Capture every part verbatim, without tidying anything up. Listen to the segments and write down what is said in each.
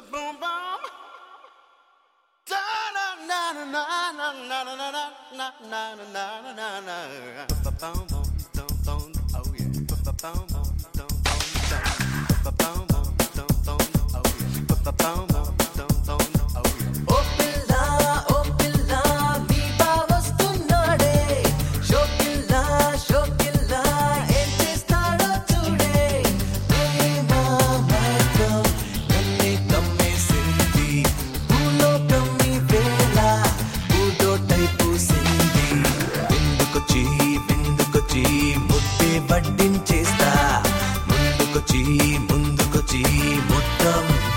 boom boom. Da na na na na na na na na na na na na na. Boom boom boom boom. Oh yeah. Boom boom boom boom boom. Boom boom boom boom. Oh yeah. Boom boom boom boom. Oh yeah. ఓ పిల్ల ఓ పిల్ల నీ బావస్తున్నాడే షోకిల్లా షోకిల్లా ఏం చేస్తాడో చూడే ప్రేమ మార్గం నన్నే కమ్మేసింది భూలోకం నీ వేళ పూదోటై పూసింది విందుకొచ్చి విందుకొచ్చి ముద్దే వడ్డించేస్తా ముందుకొచ్చి ముందుకొచ్చి మొత్తం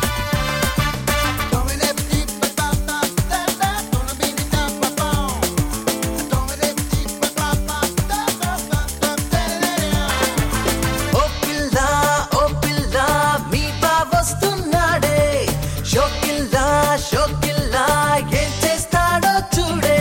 ఓ పిల్ల ఓ పిల్ల మీ బావస్తున్నాడే షోకిల్లా షోకిల్లా ఏం చేస్తాడో చూడే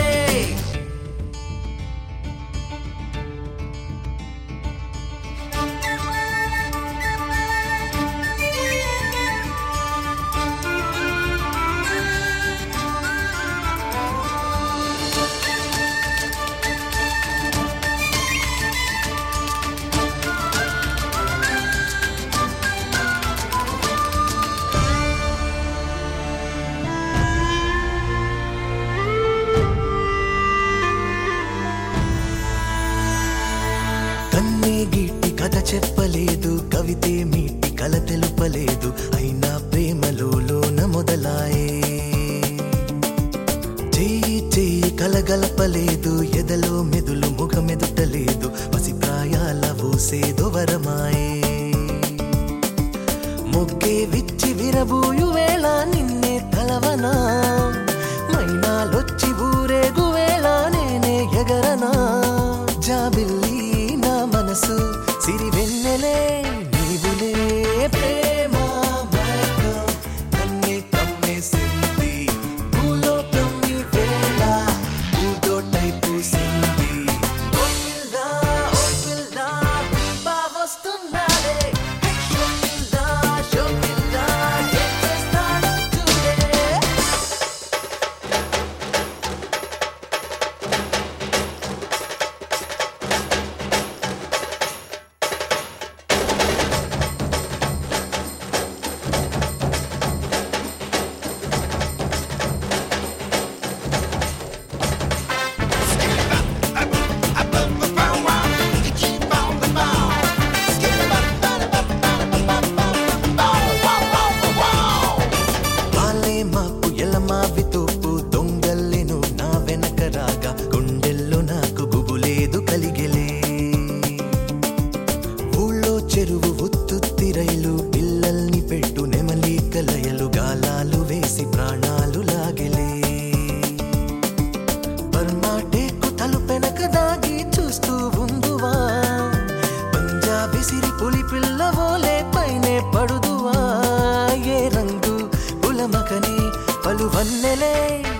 కన్నే గీటి కథ చెప్పలేదు కవితే మీటి కల తెలుపలేదు అయినా ప్రేమలో లోన మొదలాయే చెయ్యి చెయ్యి కలగలపలేదు ఎదలో మెదులు ముఖమెదుటలేదు పసి ప్రాయాల ఊసేదో వరమాయే మొగ్గే విచ్చి విరబూయు వేళ నిన్నే కలవనా మైనాలొచ్చి ఊరేగు వేళ నేనే ఎగరనా జాబిల్లి నా మనసు సిరి వెన్నెలే నీవులే ప్రేమ మార్గం నన్నే కమ్మేసింది భూలోకం నీ వేళ పూదోటై పూసింది ఓ పిల్ల ఓ పిల్ల నీ బావస్తున్నాడే షోకిల్లా షోకిల్లా ఏం చేస్తాడో చూడే పాలే మాపు ఎలమావి తోపు దొంగల్లెను నా వెనక రాగా గుండెల్లో నాకు గుబులేదు కలిగెలే ఊళ్ళో చెరువు ఉత్తుత్తి రైలు పిల్లల్ని పెట్టు నెమలి కలయలు గాలాలు వేసి ప్రాణాలు లాగెలే బర్మాటేకు తలుపెనక దాగి చూస్తూ ఉందువా పంజాబీ సిరి పులి పిల్లవోలే పైనే పడుదువా ఏ రంగు పులమకని పలు వన్నెలే